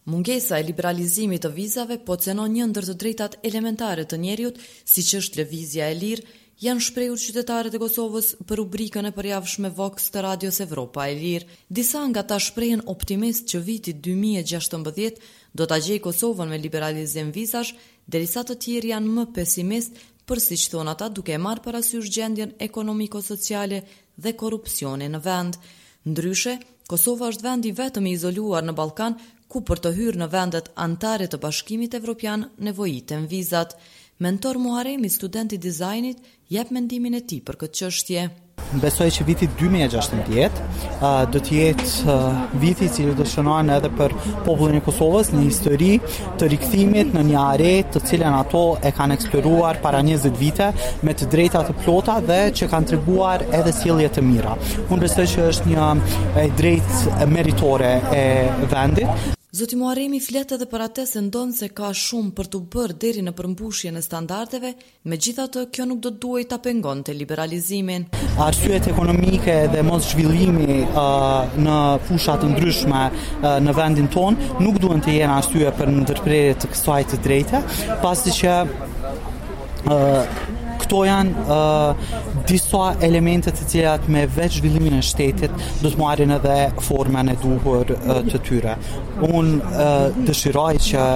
Mungesa e liberalizimit të vizave po cenon një ndër të drejtat elementare të njeriut, siç është lëvizja e lirë, janë shprehur qytetarët e Kosovës për rubrikën e përjavshme Vox të Radios Evropa e Lirë. Disa nga ta shprehen optimist që viti 2016 do ta gjejë Kosovën me liberalizim vizash, derisa të tjerë janë më pesimist, për siç thon ata, duke marrë parasysh gjendjen ekonomiko-sociale dhe korrupsionin në vend. Ndryshe, Kosova është vendi vetëm i izoluar në Ballkan ku për të hyrë në vendet anëtare të Bashkimit Evropian nevojiten vizat. Mentor Muharemi, student i dizajnit, jep mendimin e tij për këtë çështje. Besoj që viti 2016 do të jetë viti që do shënon edhe për popullin e Kosovës një histori të rikthimit në një are të cilën ato e kanë eksploruar para 20 vite me të drejta të plota dhe që kanë treguar edhe sjellje të mira. Unë besoj që është një drejtë meritore e vendit. Zoti Muharemi flet edhe për atë se ndonë se ka shumë për të bërë deri në përmbushjen e standardeve, megjithatë kjo nuk do të duhej ta pengonte liberalizimin. Arsyet ekonomike dhe mos zhvillimi në fusha të ndryshme në vendin ton nuk duhen të jenë arsye për ndërprerje të kësaj të drejte, pasi që këto janë disa elemente të cilat me veç zhvillimin e shtetit do të marrin edhe formën e duhur të tyre. Unë dëshiroj që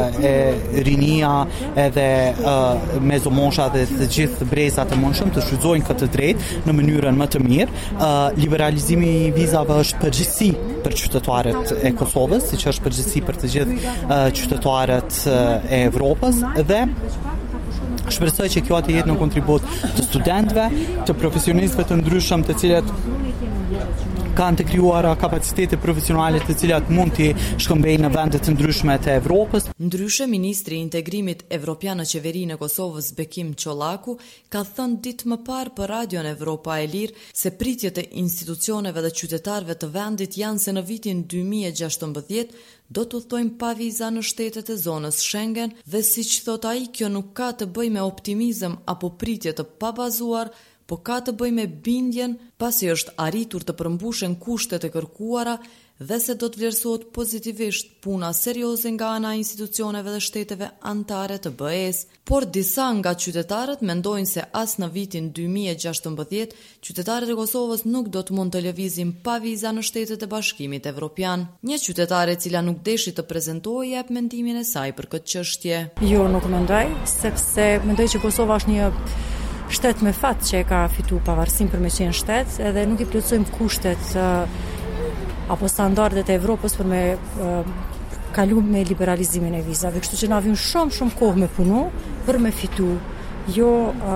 rinia edhe mezomosha dhe të gjithë brezat e mundshëm të shfrytëzojnë këtë drejtë në mënyrën më të mirë. Liberalizimi i vizave është përgjegjësi për qytetarët e Kosovës, siç është përgjegjësi për të gjithë qytetarët e Evropës dhe shpresoj që kjo të jetë në kontribut të studentëve, të profesionistëve të ndryshëm të cilët kanë të krijuara kapacitete profesionale të cilat mund të shkëmbejnë në vende të ndryshme të Evropës. Ndryshe, ministri i integrimit evropian në qeverinë e Kosovës Bekim Çollaku ka thënë ditë më parë për Radion Evropa e Lirë se pritjet e institucioneve dhe qytetarëve të vendit janë se në vitin 2016 do të udhtojnë pa viza në shtetet e zonës Schengen dhe siç thot ai, kjo nuk ka të bëjë me optimizëm apo pritje të pabazuar, po ka të bëjë me bindjen pasi është arritur të përmbushen kushtet e kërkuara dhe se do të vlerësohet pozitivisht puna serioze nga ana e institucioneve dhe shteteve anëtare të BE-s. Por disa nga qytetarët mendojnë se as në vitin 2016 qytetarët e Kosovës nuk do të mund të lëvizin pa viza në shtetet e Bashkimit Evropian. Një qytetare e cila nuk deshi të prezantojë jep mendimin e saj për këtë çështje. Jo, nuk mendoj, sepse mendoj që Kosova është një shtet me fat që e ka fitu pavarësinë për me qenë shtet, edhe nuk i plotësojmë kushtet apo standardet e Evropës për me kalu me liberalizimin e vizave. Kështu që na vjen shumë kohë me punu për me fitu, jo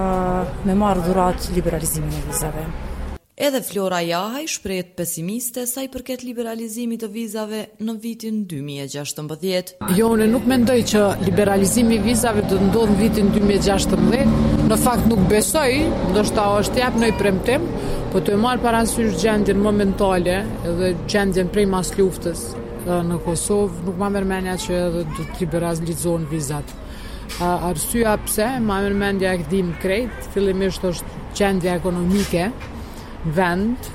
me marrë dhurat liberalizimin e vizave. Edhe Flora Jahaj shprehet pesimiste sa i përket liberalizimit të vizave në vitin 2016. Jo, unë nuk mendoj që liberalizimi i vizave do të ndodhë në vitin 2016. Në fakt nuk besoj, ndoshta është jap në premtim, po të marr parasysh gjendjen momentale dhe gjendjen prej mas luftës në Kosovë, nuk ma merr mendja që edhe do të liberalizohen vizat. Arsyeja pse ma merr mendja e dim krejt, fillimisht është gjendja ekonomike vend,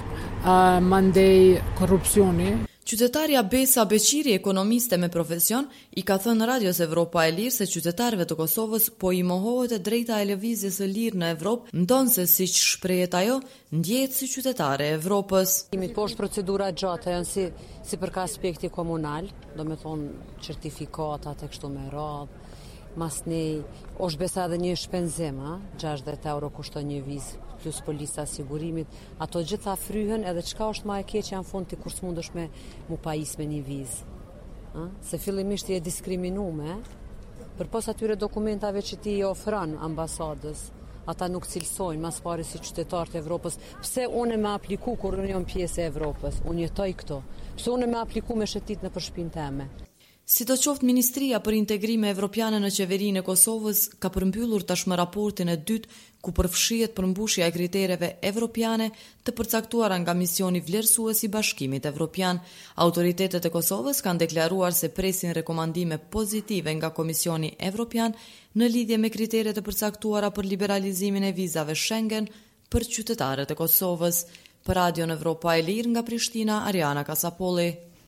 mandej korrupsioni. Qytetarja Besa Beqiri, ekonomiste me profesion, i ka thënë Radios Evropa e Lirë se qytetarëve të Kosovës po i mohohet e drejta e lëvizjes së lirë në Evropë, ndonse siç shprehet ajo, ndjehet si qytetare e Evropës. Po është procedura gjatë, janë si për ka aspekti komunal, do me thonë certifikatat e kështu me radhë, mas nej, është besa edhe një shpenzim, 60 euro kushton një vizë, plus polisa sigurimit, ato gjitha fryhen edhe çka është ma e keqja në fund ti kur s'mundesh me mu pajis me një vizë. Se fillimisht je diskriminume, përpos atyre dokumentave që ti i ofron ambasadës, ata nuk cilësojnë mas pari si qytetarët e Evropës. Pse unë me apliku kur unë jam pjesë e Evropës, unë jetoj këto. Pse unë me apliku me shëtit në përshpinë teme. Sidoqoftë Ministria për Integrime Evropiane në qeverinë e Kosovës ka përmbyllur tashmë raportin e dytë ku përfshihet përmbushja e kritereve evropiane të përcaktuara nga misioni vlerësues i Bashkimit Evropian. Autoritetet e Kosovës kanë deklaruar se presin rekomandime pozitive nga Komisioni Evropian në lidhje me kriteret e përcaktuara për liberalizimin e vizave Schengen për qytetarët e Kosovës. Për Radion Evropa e Lirë nga Prishtina, Ariana Kasapolli.